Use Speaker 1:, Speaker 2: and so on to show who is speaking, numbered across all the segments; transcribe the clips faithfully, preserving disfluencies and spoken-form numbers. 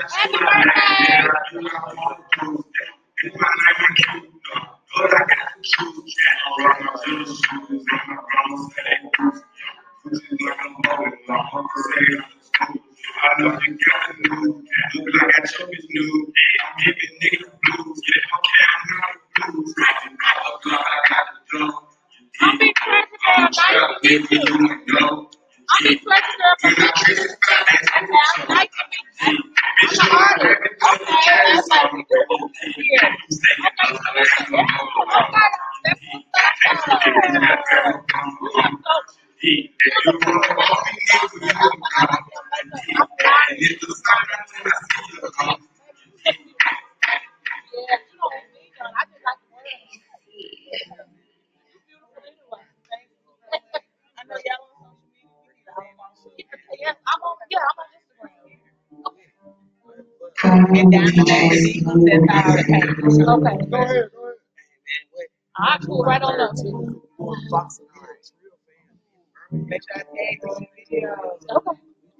Speaker 1: Happy birthday!
Speaker 2: I know you got the new, look like I took his new. I'm giving niggas blues, yeah, okay, I'm not blues. I got the drum.
Speaker 1: Happy birthday! Nice to meet you. I'm Flex Girl from House. Nice to meet you. I'm an artist. Okay, that's like beautiful. Yeah. Okay, so yeah, I got it. That's what's up. You have so and down the baby, that's how it came. Okay, go ahead. I pull right on up to. Make sure I tag you in the videos. Okay.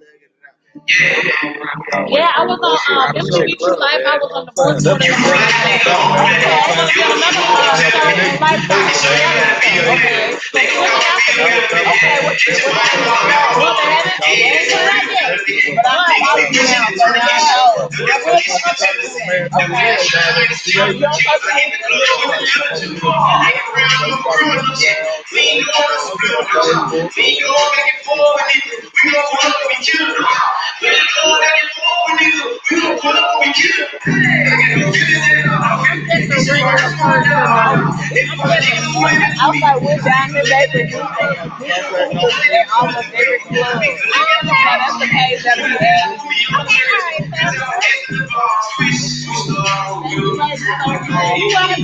Speaker 1: Yeah, I was on um M T V True Life. I was on the fourth quarter of the morning. Yeah, remember uh Saturday Night Live reality show. Okay. So we went after that. Okay, what what well they haven't they ain't put it out yet. But I'm about to now, so now I know. I will come up with it. Okay. You don't talk to me. I was like, we're Diamond Baby. We in almost every club. So that's the page that we have. You happy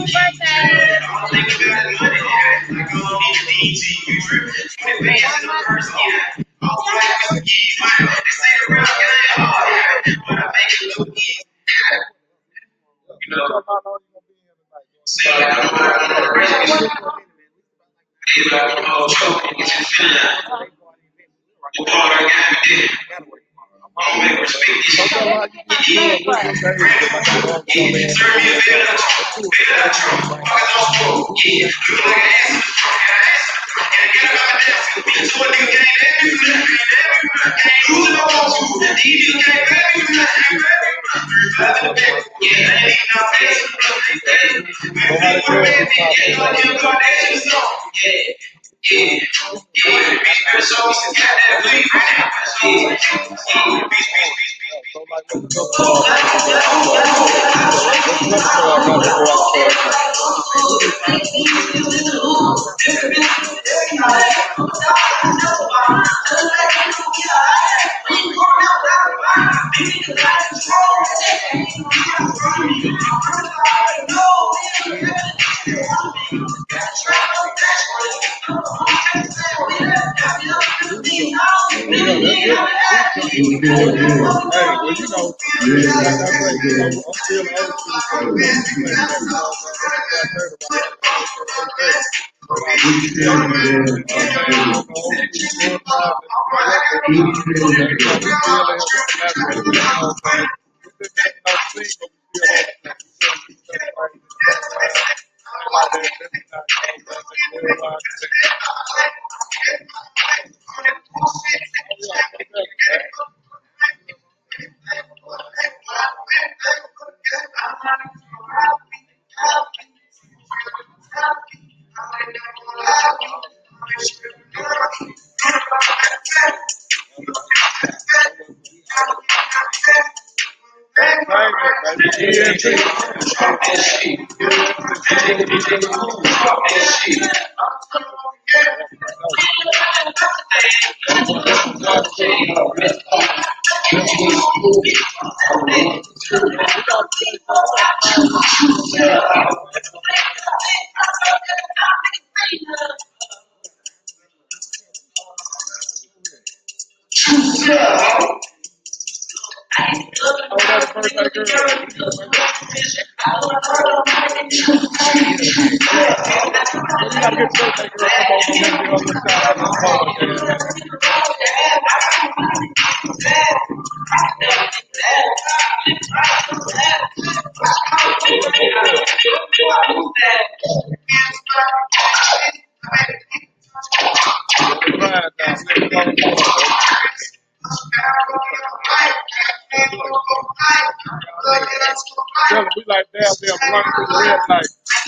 Speaker 2: Tell them we like damn damn running through the red light.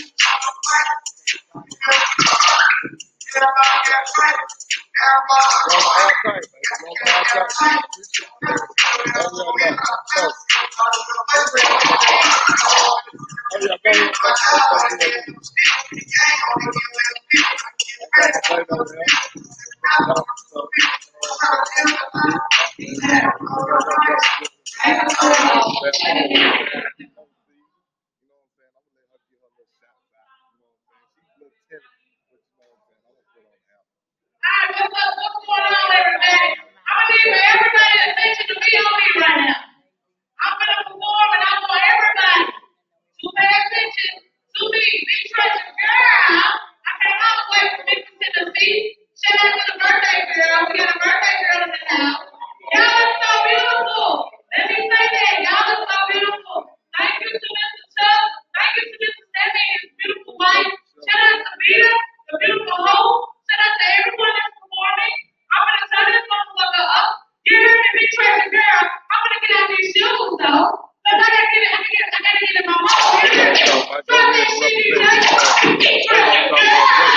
Speaker 1: What's up? What's going on, everybody? I'm gonna need for everybody attention to be on me right now. I'm gonna perform, and I want everybody to pay attention to me. Be trusted, girl. I can't always wait for me to Tennessee. Shout out to the birthday girl. We got a birthday girl in the house. Y'all look so beautiful. Let me say that. Y'all look so beautiful. Thank you to Mister Chuck. Thank you to Mister Stephanie and his beautiful wife. Shout out to Vita, the beautiful host. Shout out to everyone that's performing. I'm gonna turn this motherfucker up. You heard me, be trusted, girl. I'm gonna get out these shoes though. Cause I gotta get it, I gotta get it, I gotta get it in my mouth. You hear me? Drop that shit, D J. Be trusted, girl.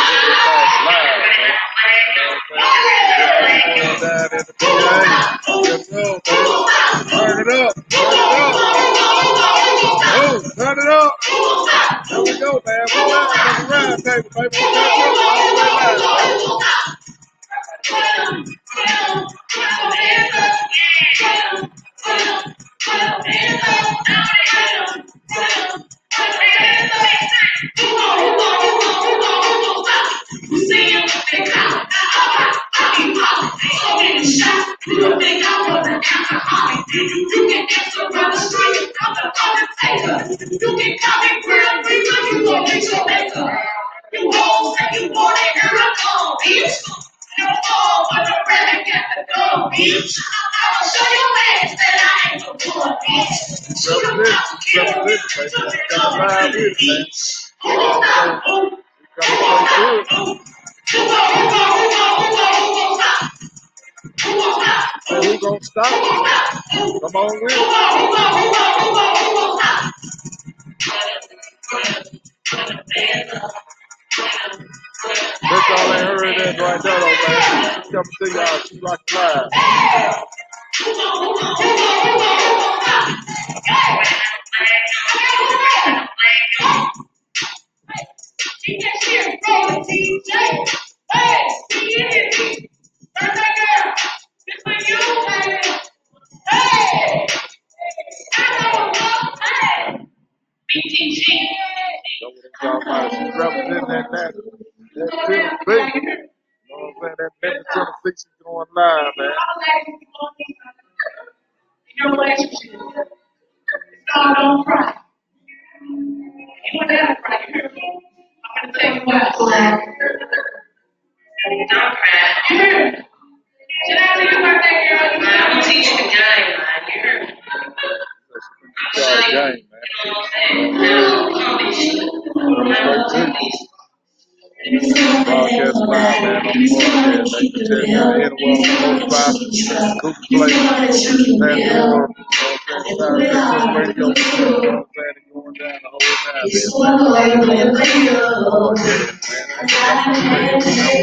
Speaker 2: Turn it up. Oh, turn it up. There we go, man. We're live on the round table, baby. We're live, baby.
Speaker 1: You won't say you want it, girl, come on, bitch. You all but you really got to go, bitch. I'ma show your ass that I ain't no good, bitch. Shoot 'em out, kill 'em, shoot 'em out, bitch. Who gon' stop? Who? Who gon' stop? Who? Who gon' who gon' who gon' who gon' who gon' stop? Who gon' stop?
Speaker 2: Who gon' stop?
Speaker 1: Who gon' stop? Who?
Speaker 2: Come on with it.
Speaker 1: Who gon' who gon' who gon' who gon' who gon' stop?
Speaker 2: Bitch, y'all ain't heard that right there, though, man. She coming to y'all. She like live.
Speaker 1: Keep that shit rolling, D J. Hey, you hear me? Birthday girl, this for you, baby. Hey, I know what's up. Hey, B T G.
Speaker 2: So what I'm talking about, she representing that, that, that Tennessee. You know what I'm saying? That Memphis, Tennessee, she's going live, man.
Speaker 1: Your relationship. So don't cry. You want that to cry, you hear me? I'm gonna tell you what. Don't cry. You hear me? Should I tell you birthday girl? I'm gonna teach you the game, man. You hear me? I'm gonna show you.
Speaker 2: Game, man.
Speaker 1: You know what I'm saying? How to do shit. How to do these.
Speaker 2: Broadcast live, man, on the broadcast. They can check out anywhere on Spotify, Google Play, Pandora, Sound System Radio. You know what I'm saying? It's going down the whole time, man. Oh, yeah, man.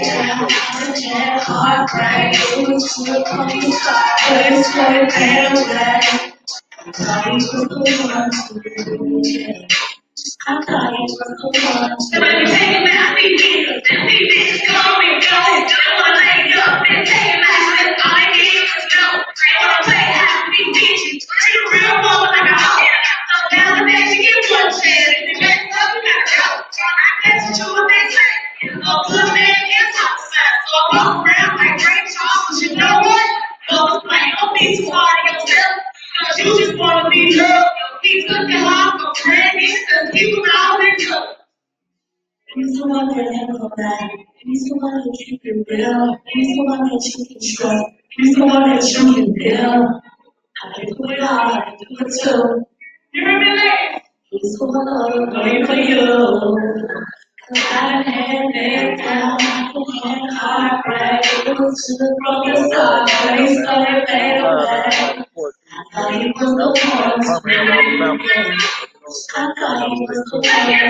Speaker 1: I'm calling for the one. Somebody take him out, be niggas. Them bitches come and go. Don't wanna lay up and take him out. That's all they need is no. They wanna play house, be bitches. She a real woman like a hoe. So nowadays you get one chance. If you mess up, you gotta go. I guess it's true what they say. A good man is outside. So I walk around like Ray Charles. You know what? Don't play, don't be too hard on yourself. Cause you just wanna be loved. He's looking hard for friends and people out there too. He's the one that never go back. He's the one that you can build. He's the one that you can trust. He's the one that you can build. I can put it all, I can do it too. You hear me, ladies? He's the one that waiting for you. Cause I had that down, I had heartbreak. It was to the broken heart, but he started fading away.
Speaker 2: Birmingham, Alabama. You know what I'm saying? Y'all gotta stay tuned to that.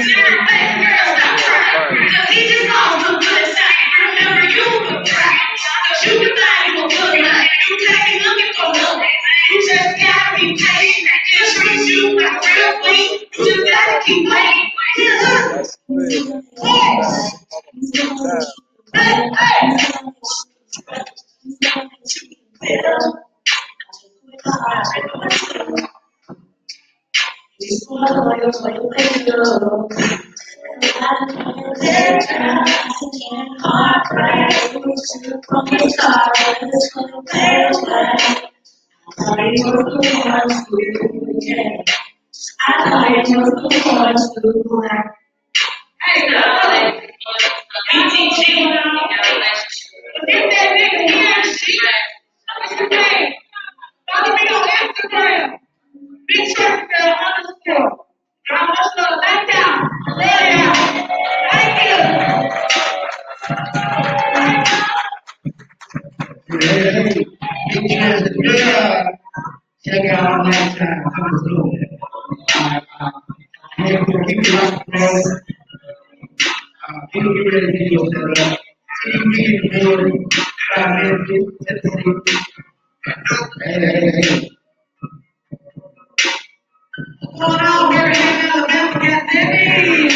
Speaker 1: He just called some good stuff. Remember, you were crack. Cause you thought you were good enough. You came looking for nothing. You just gotta be patient. Just treat you like real queen. You just gotta keep waiting.
Speaker 2: That's it.
Speaker 1: Hey, hey. Follow me on Instagram. Big Church Girl underscore. Y'all must go back down. Lay down. Thank you. Check out next time. Come through. People get ready to video set up. See you in the building. Five minutes. Hey, hey, hey. Come on out, Birmingham, Alabama, get ready.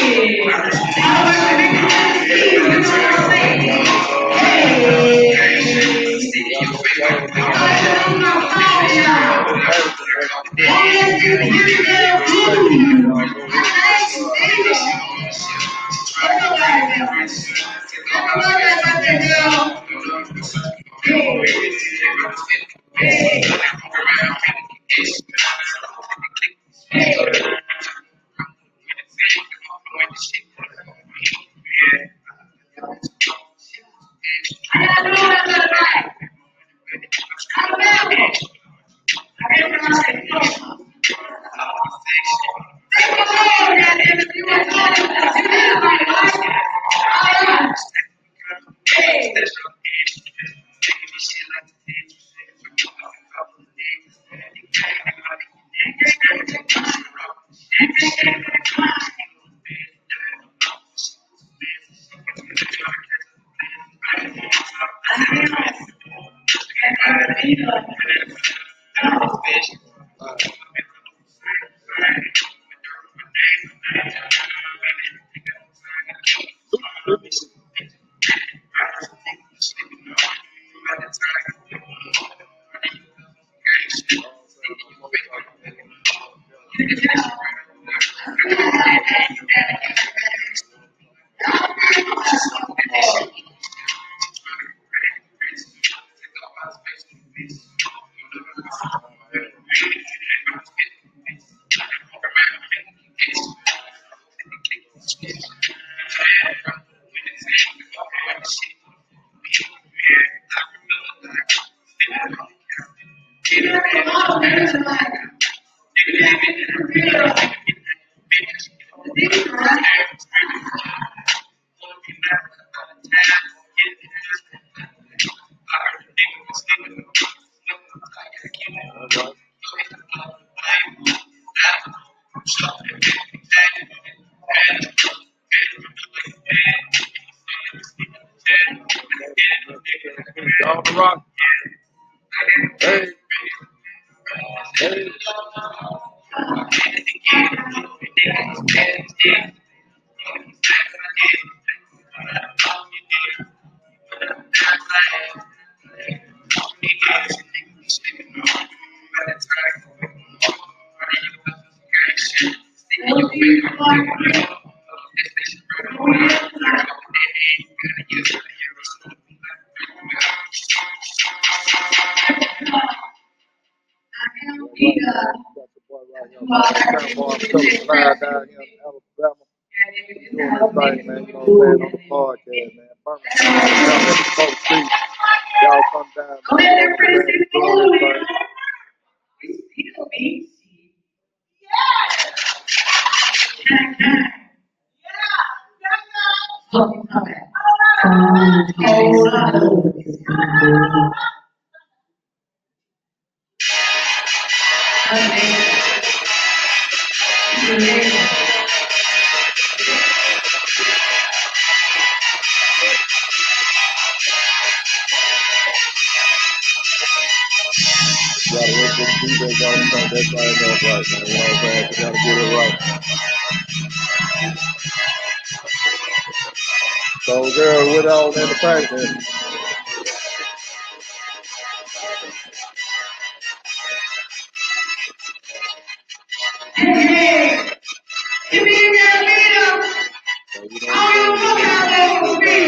Speaker 2: On the rock. Hey. Hey. Cowboy Phillips live down here in Alabama. Doing this thing, man. You know what I'm saying? On the podcast, man. Birmingham, Alabama, at the Coach C. Y'all come down, man. You know what I'm saying? Doing this thing. gotta work with the defense, gotta start that thing up right, man. You know what I'm saying? You gotta get it right. So, girl, with all in the paint, man. So, you know what I'm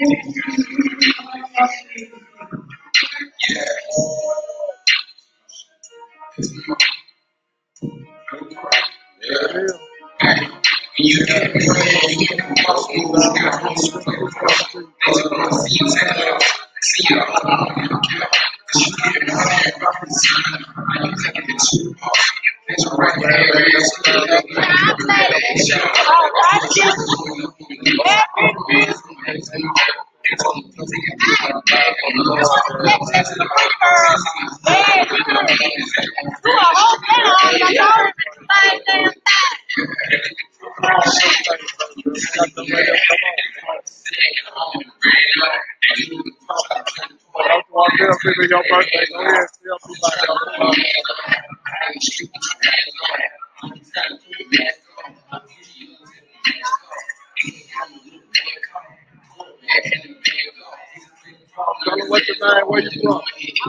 Speaker 2: There it is. Go through down the street, go through down the street,
Speaker 1: Can I say, oh, watch you every day? Next to the free girl, man, you a whole dinner on your nose, same damn
Speaker 2: got them ready to come on. That's why I tell people your birthday, go ahead and tell people about your birthday. Tell them what's your name, where you from.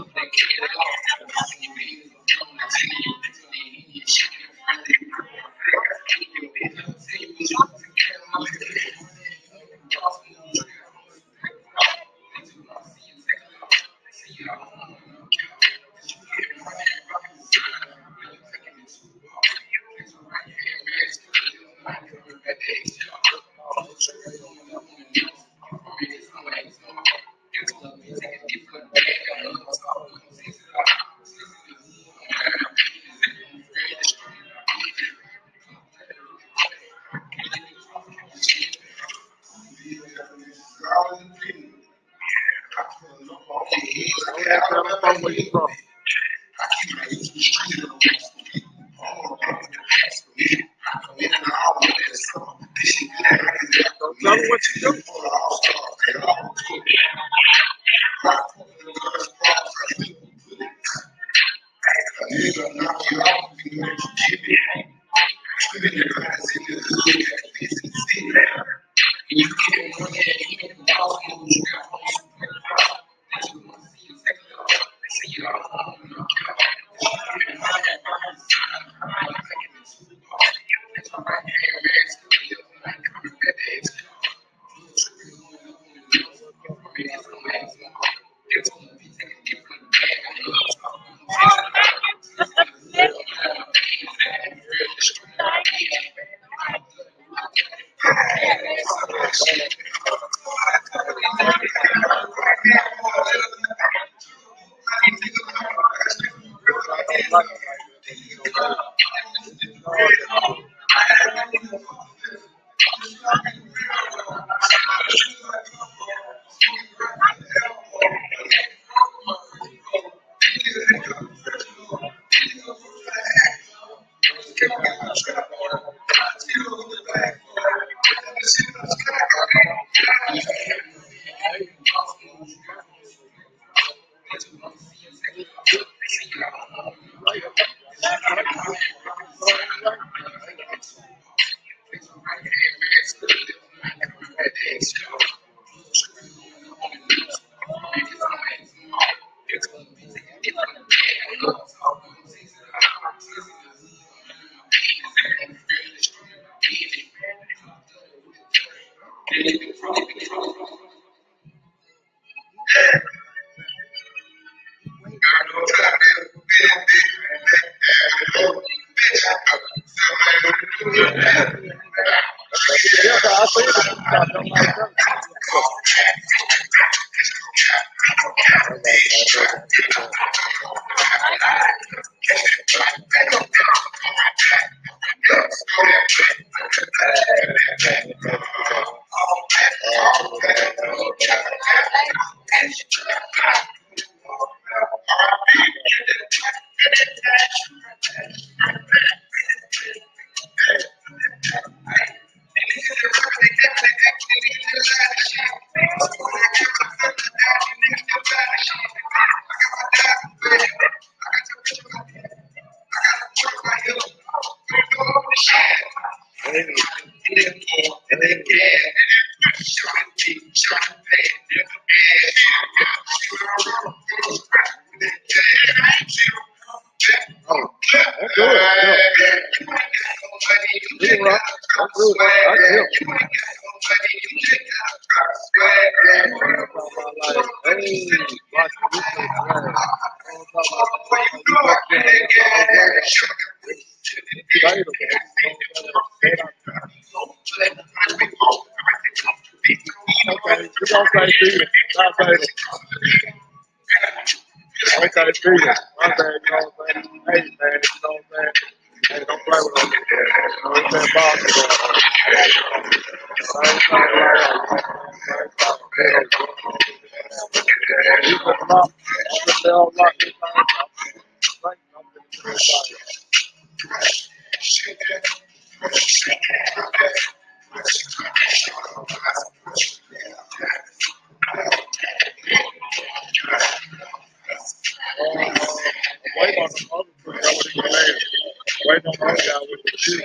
Speaker 2: Go ahead and tell them folks where you from. So tell them what you do. Yeah, I see it. I don't like that. Oh, that's good. Yeah. You can rock. That's good. I can help. Yeah, man, I'm talking about like, hey, watch this shit swag. I'm talking about, man, you know, we just been in the whole way. Say them, man. You know what I'm saying? Okay, we gonna say Peter, not Tatum. Okay, Peter, my bad, you know what I'm saying? Hey, man, you know what I'm saying? Hey, don't play with us. You know, it's that ball going on. Same thing right now. Same thing. You can lock, you can tell lock this thing up. I'm gonna do this wait on the other two that would have made. Wait on the other guy with the shoe.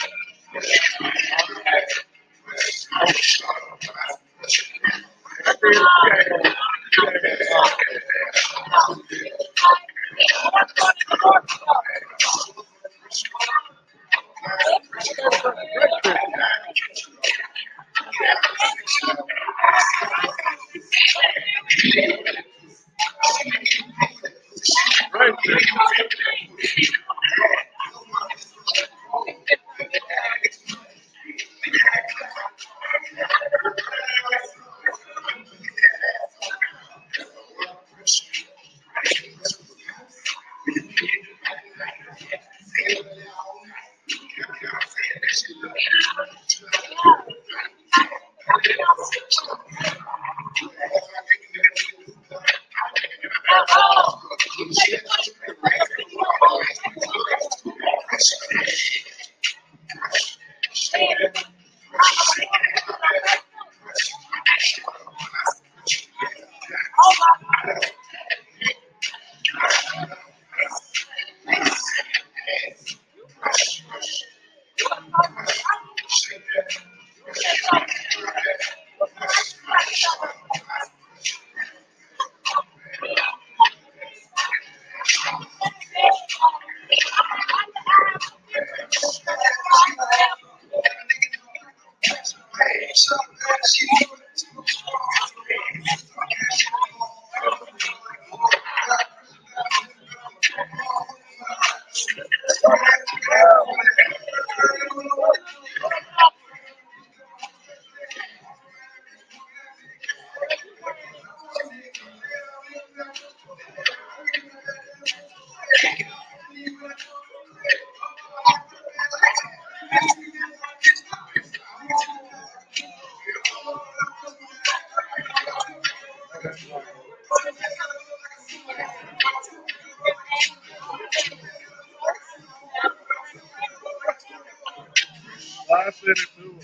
Speaker 2: I said it too.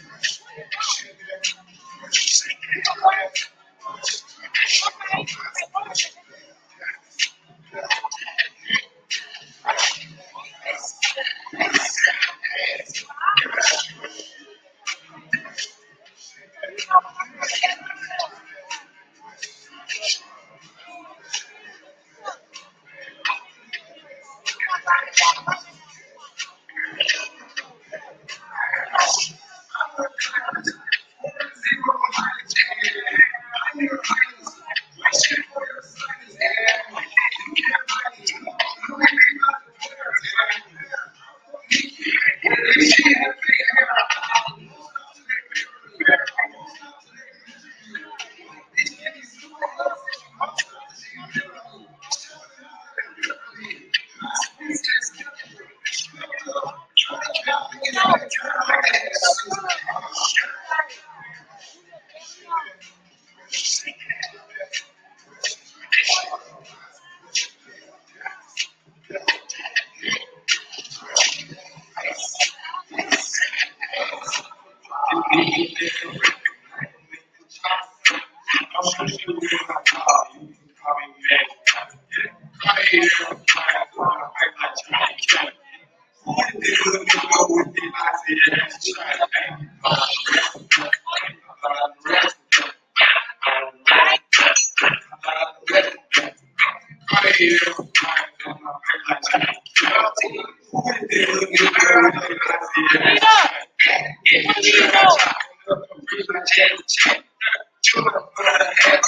Speaker 1: Peter, what do you know?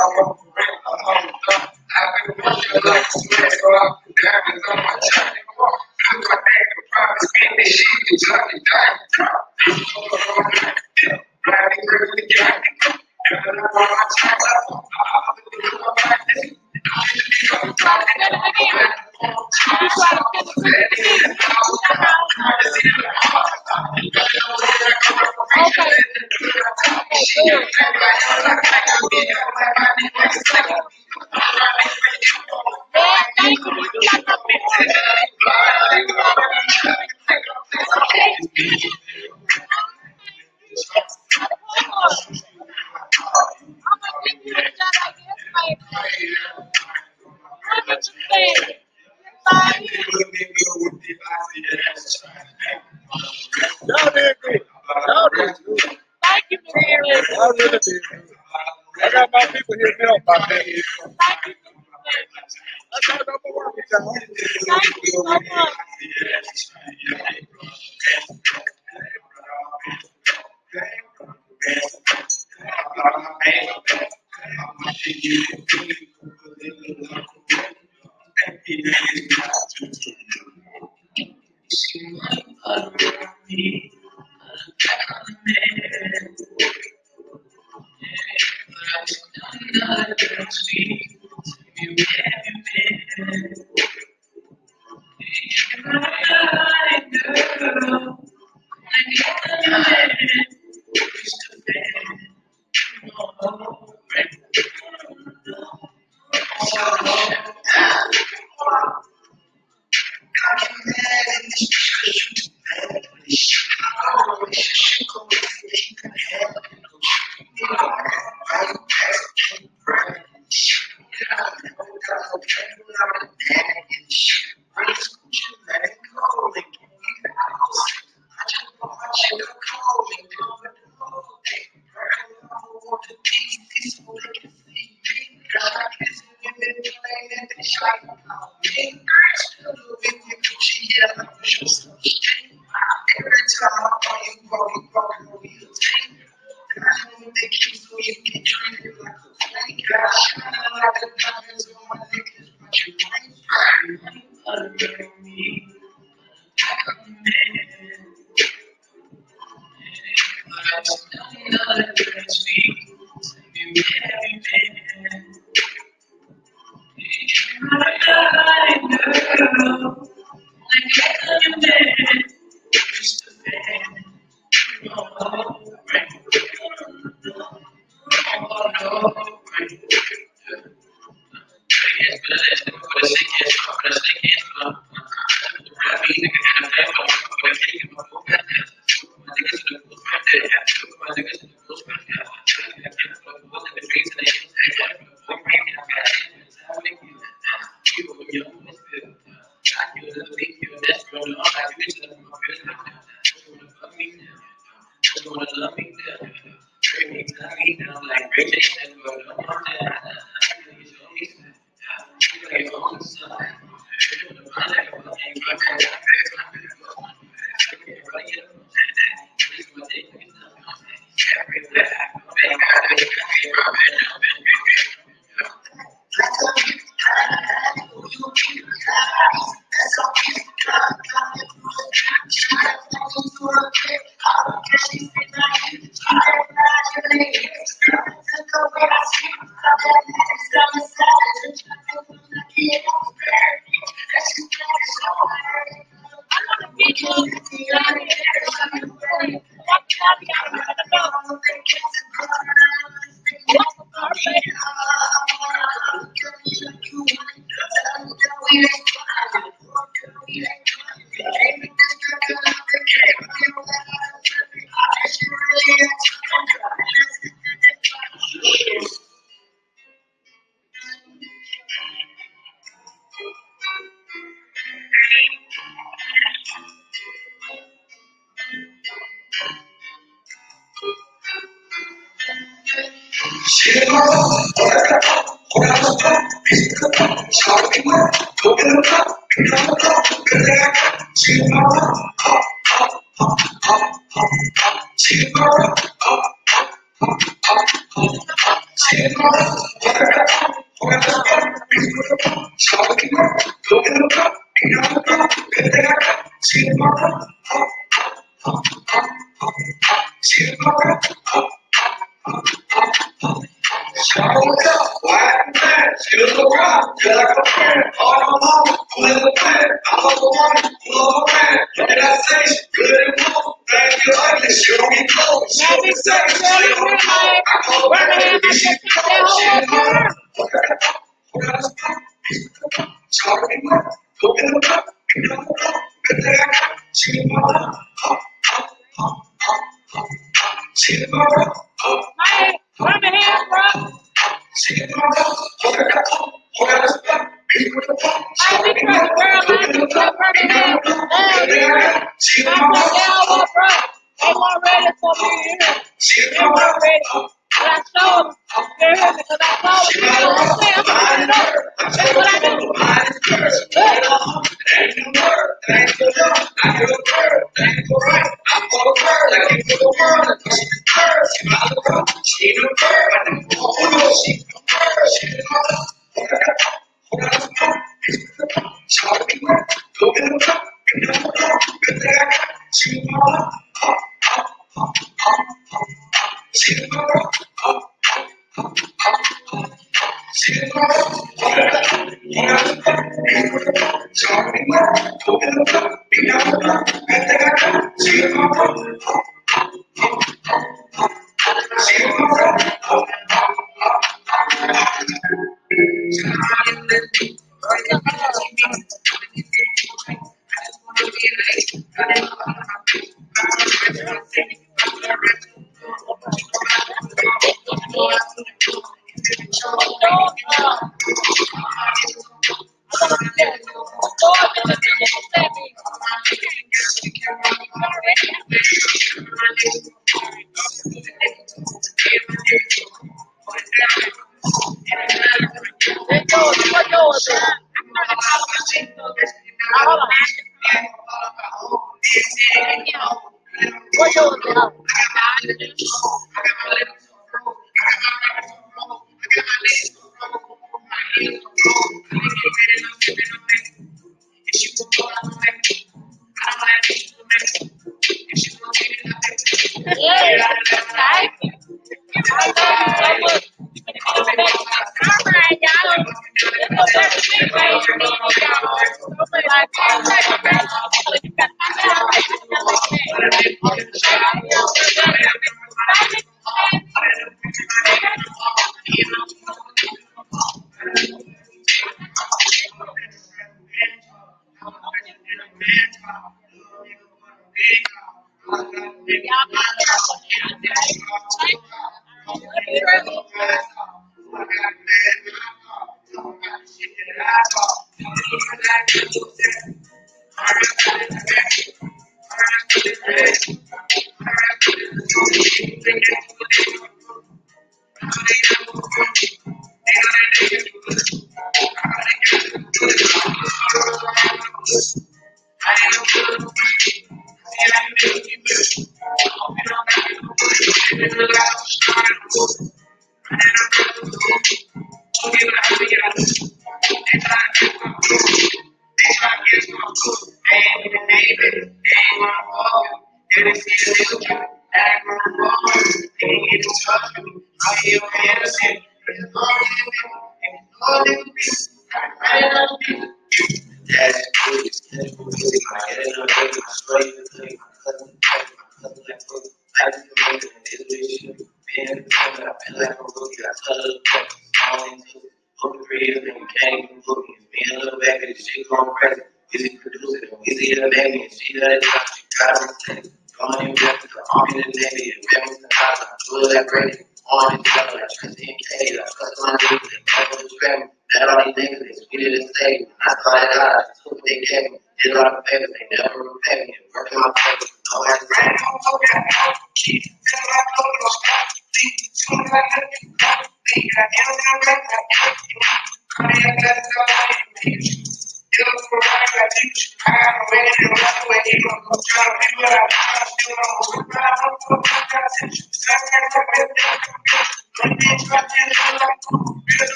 Speaker 2: Y'all did good. Y'all did good.
Speaker 1: Thank you, Mister Ed.
Speaker 2: I really did good. I got my people here me up about that.
Speaker 1: Thank you, Mister Ed.
Speaker 2: I got no more work with y'all.
Speaker 1: Thank you so much.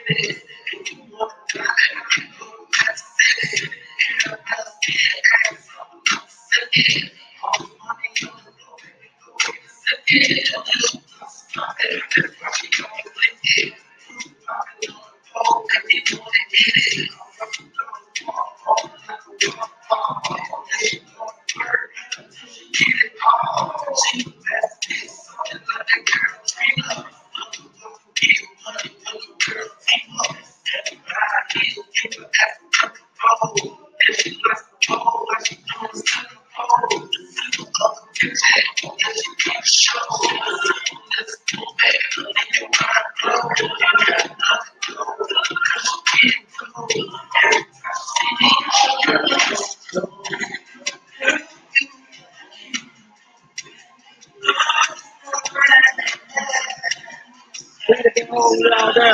Speaker 2: Hold y'all down.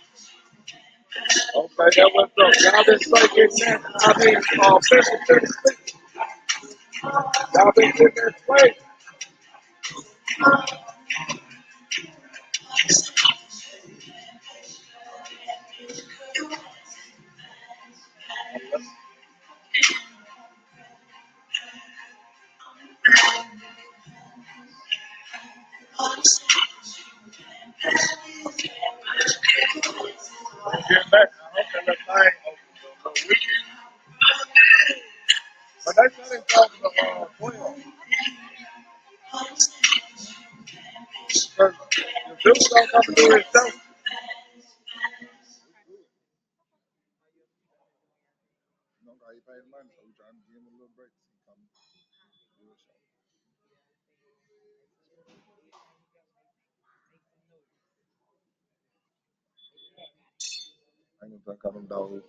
Speaker 2: Okay, that what's up. Y'all been straight getting that. I mean, uh, fifty, fifty, y'all been getting that straight. I'm getting back. I hope that little thing open. But they said it's talking to uh, twelve. Because the dude don't come to do his show. You know, he paid money, so we trying to give him a little break. Come do his show. I ain't gonna talk them dogs.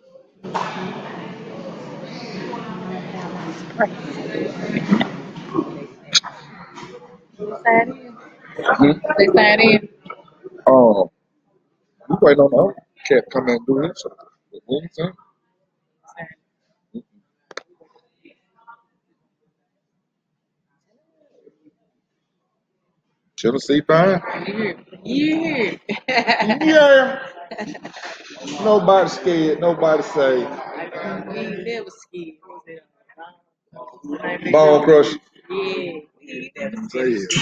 Speaker 1: They sign in.
Speaker 2: Oh, we waiting on the other cat to come in and do his show. What you saying? Tennessee fine.
Speaker 1: Yeah.
Speaker 2: Yeah. Nobody scared. Nobody safe.
Speaker 1: We ain't never scared.
Speaker 2: Bone crush.
Speaker 1: Yeah. We ain't never
Speaker 2: Say it.
Speaker 1: scared.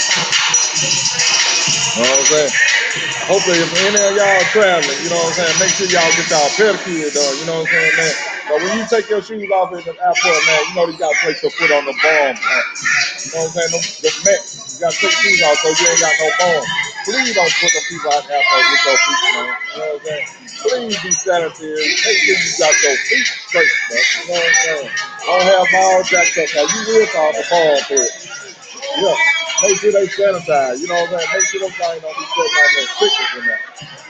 Speaker 2: You know what I'm saying? Hopefully, if any of y'all traveling, you know what I'm saying, make sure y'all get y'all pedicure done. You know what I'm saying, man? But when you take your shoes off in the airport, man, you know you gotta place your foot on the ball. Man. You know what I'm saying? The, the mat, you gotta take your shoes off so you ain't got no bone. Please don't put the people out in the airport with your feet, man. You know what I'm saying? Please be sanitary. Make sure you got your feet straight, man. You know what I'm saying? Don't have miles jacked up. Now you will call the ball for it. Yeah. Make sure they sanitize. You know what I'm saying? Make sure them things don't be sitting on their stickers in there.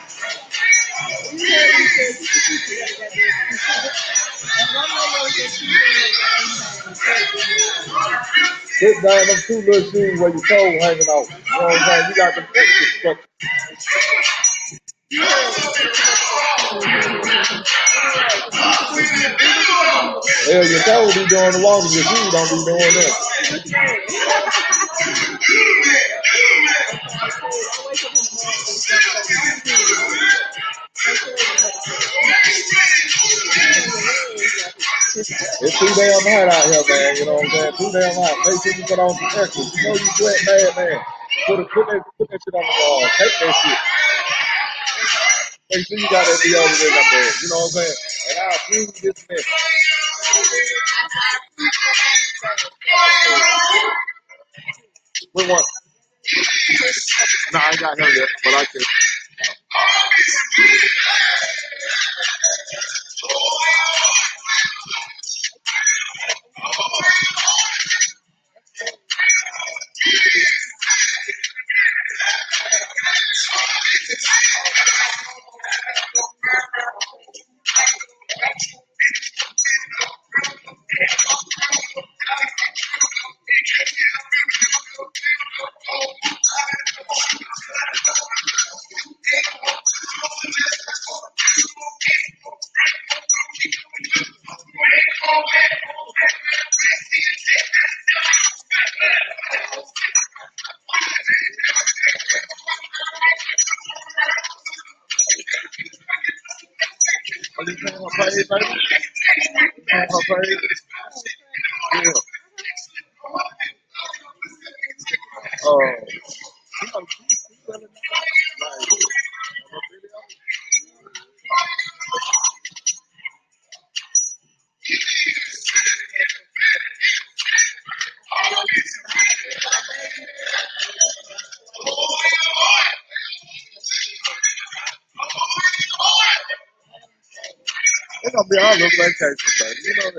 Speaker 2: Sit down them two little shoes where your toe hanging out. You know what I'm saying? You got the extra structure. Hell, your toe be doing the walking, your shoes don't be doing that. It's too damn hot out here, man. You know what I'm saying? Too damn hot. Make sure you put on some extra. You know you sweat bad, man. Put, it, put, that, put that shit on the wall. Take that shit. Make sure you got that deodorant in that bag. You know what I'm saying? And I'll fuse this mess. With one. Nah, I ain't got him yet, but I can. Are you paying her page, baby? You paying her page? Yeah. Oh. She know she, she selling it out. Like, on her video. It's gonna be all over vacation, baby. You know that.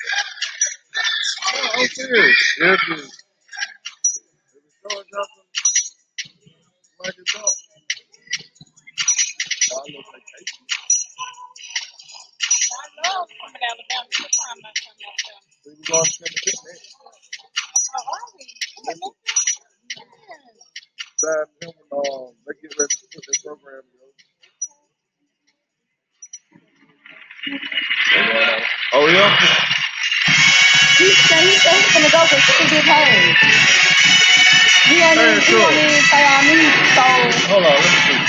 Speaker 2: No, I'm serious. If you, if it's showing something like it's up, all over vacation.
Speaker 1: I love coming to Alabama. What time I come to Alabama?
Speaker 2: So you going to Tennessee next.
Speaker 1: Oh, are we? Yeah,
Speaker 2: Then
Speaker 1: Memphis?
Speaker 2: sign him and um, they get ready to put their program together. Oh, yeah?
Speaker 1: He said he said he's gonna go because he can get paid. He ain't
Speaker 2: Hey,
Speaker 1: even, he
Speaker 2: sure.
Speaker 1: won't even pay our needs, so
Speaker 2: Hold on, let me see.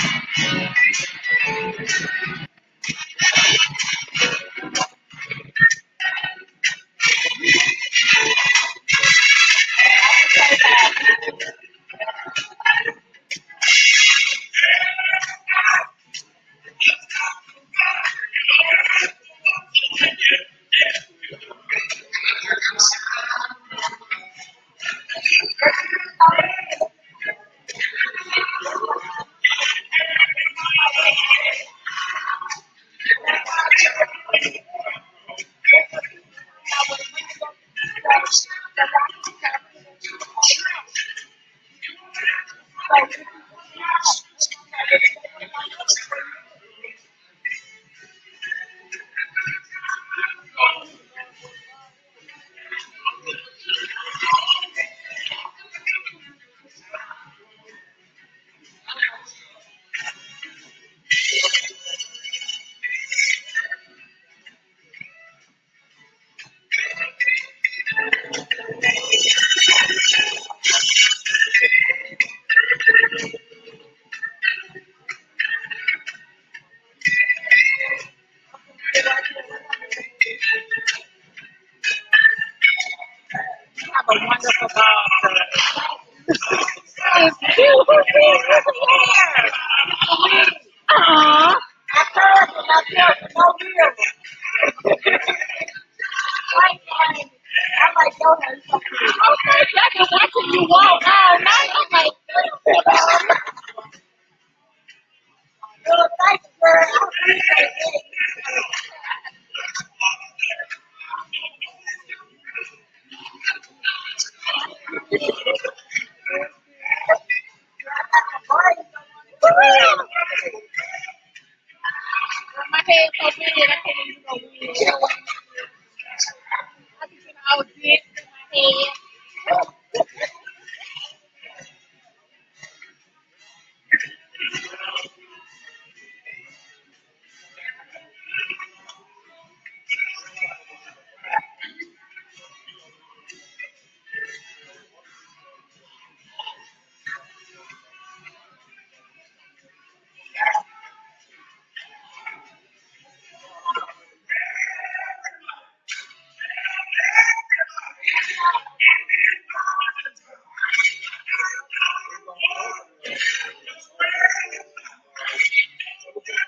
Speaker 1: have a wonderful ball. Thank you. Uh-huh. I heard it myself, no real. I'm like, yo, that's so cute. Okay, so I've been watching you walk all night. I'm like, girl, thank you, girl. I appreciate it. For real. My head so big, I can't even go weird. I just, you know, I was big in my head.